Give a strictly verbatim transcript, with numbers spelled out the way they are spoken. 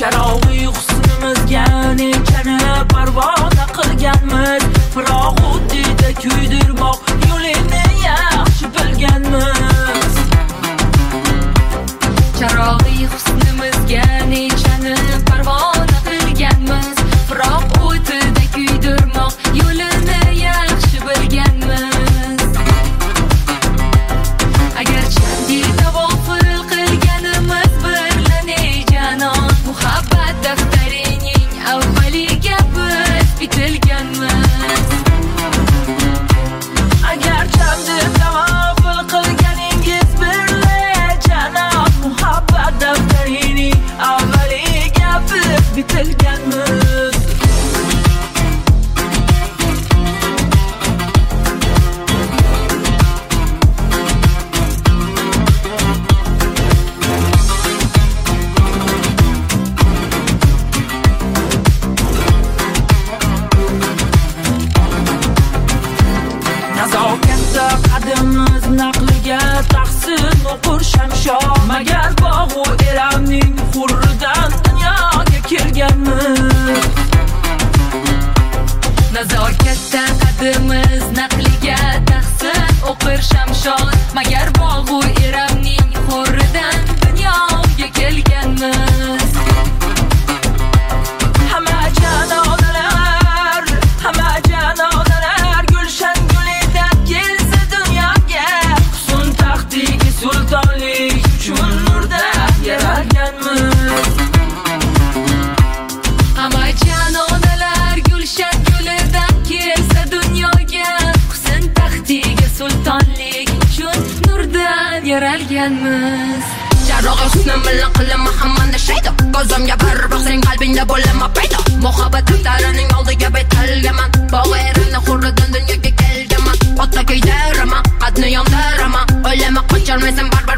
Charog'i husnimizga nechani parvona qilganmiz, biroq uddida kuydirmoq yo'lini yaxshi bilganmiz. Charog'i husnimizga nechani parvona qilganmiz, biroq o'tida kuydirmoq yo'lini yaxshi bilganmiz. Agar chandi tavofil qilganimiz birlane janon, muhabbat daftarining avvaliga biz bitilganmiz. Agar chandi tavofil qilganingiz birlane janon, muhabbat daftarining avvaliga biz bitilganmiz. Nazokatda qadimiz naqliga taqsim o'qir shamshon, magar bog'u eramning hurridan dunyoga kelganmiz. Nazokatda qadimiz naqliga taqsim o'qir shamshon, magar bog'u eramning hurridan dunyoga kelganmiz. Hamma janonalar, hamma janonalar gulshan gulidan kelsa dunyoga, husn taxtiga sultonlik uchun nurdan yaralganmiz. Hamma janonalar gulshan gulidan kelsa dunyoga, husn taxtiga sultonlik uchun nurdan yaralganmiz. Charog'i husnim bilan qilma hammani shaydo, ko'zimga bir boqsang qalbingda bo'lma paydo. Muhabbat daftarining oldiga bitilganman, bog'i erimni hurridan dunyoga kelganman. Ota kuydiraman, qadni yondiraman, o'ylama qocholmaysan baribir